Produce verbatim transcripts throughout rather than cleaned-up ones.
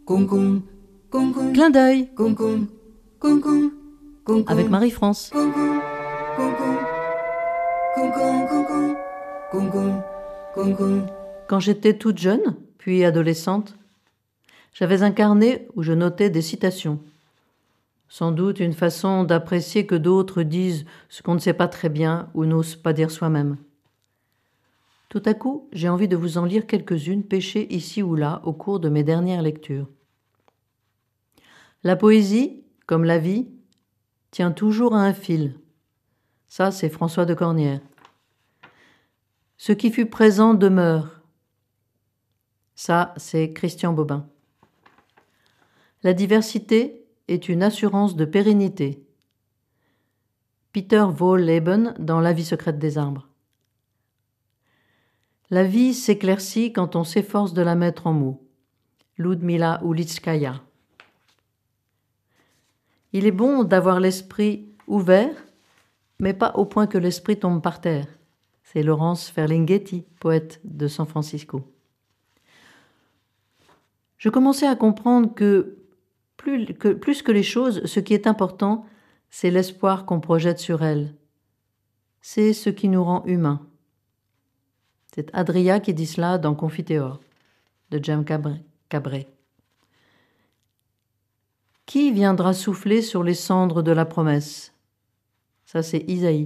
Clin d'œil avec Marie-France. Quand j'étais toute jeune, puis adolescente, j'avais un carnet où je notais des citations. Sans doute une façon d'apprécier que d'autres disent ce qu'on ne sait pas très bien ou n'ose pas dire soi-même. Tout à coup, j'ai envie de vous en lire quelques-unes pêchées ici ou là au cours de mes dernières lectures. La poésie, comme la vie, tient toujours à un fil. Ça, c'est François de Cornières. Ce qui fut présent demeure. Ça, c'est Christian Bobin. La diversité est une assurance de pérennité. Peter Wohlleben dans La vie secrète des arbres. La vie s'éclaircit quand on s'efforce de la mettre en mots. Ludmila Ulitskaya. Il est bon d'avoir l'esprit ouvert, mais pas au point que l'esprit tombe par terre. C'est Laurence Ferlinghetti, poète de San Francisco. Je commençais à comprendre que plus, que plus que les choses, ce qui est important, c'est l'espoir qu'on projette sur elles. C'est ce qui nous rend humains. C'est Adria qui dit cela dans Confiteor, de Jem Cabré. Qui viendra souffler sur les cendres de la promesse? Ça, c'est Isaïe.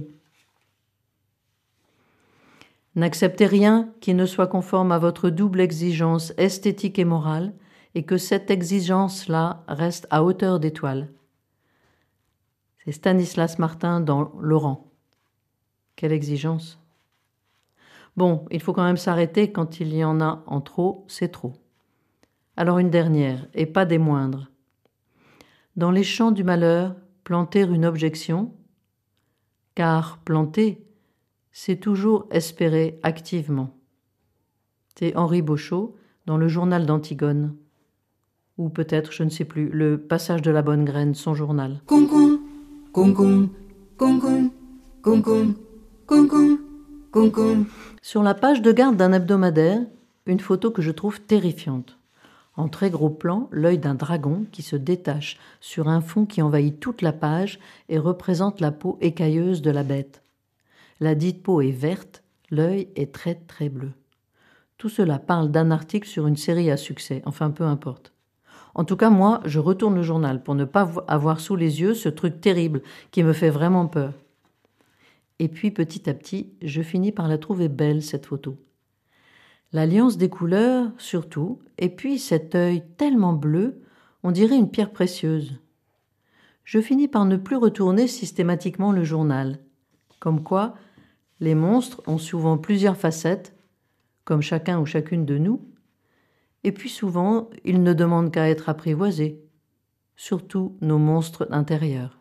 N'acceptez rien qui ne soit conforme à votre double exigence esthétique et morale, et que cette exigence-là reste à hauteur d'étoile. C'est Stanislas Martin dans Laurent. Quelle exigence! Bon, il faut quand même s'arrêter quand il y en a en trop, c'est trop. Alors une dernière, et pas des moindres. Dans les champs du malheur, planter une objection, car planter, c'est toujours espérer activement. C'est Henri Beauchot dans le journal d'Antigone. Ou peut-être, je ne sais plus, le passage de la bonne graine, son journal. Concon, concon, concon, concon, concon, concon. Sur la page de garde d'un hebdomadaire, une photo que je trouve terrifiante. En très gros plan, l'œil d'un dragon qui se détache sur un fond qui envahit toute la page et représente la peau écailleuse de la bête. La dite peau est verte, l'œil est très très bleu. Tout cela parle d'un article sur une série à succès, enfin peu importe. En tout cas, moi, je retourne le journal pour ne pas avoir sous les yeux ce truc terrible qui me fait vraiment peur. Et puis, petit à petit, je finis par la trouver belle, cette photo. L'alliance des couleurs, surtout, et puis cet œil tellement bleu, on dirait une pierre précieuse. Je finis par ne plus retourner systématiquement le journal. Comme quoi, les monstres ont souvent plusieurs facettes, comme chacun ou chacune de nous, et puis souvent, ils ne demandent qu'à être apprivoisés, surtout nos monstres intérieurs.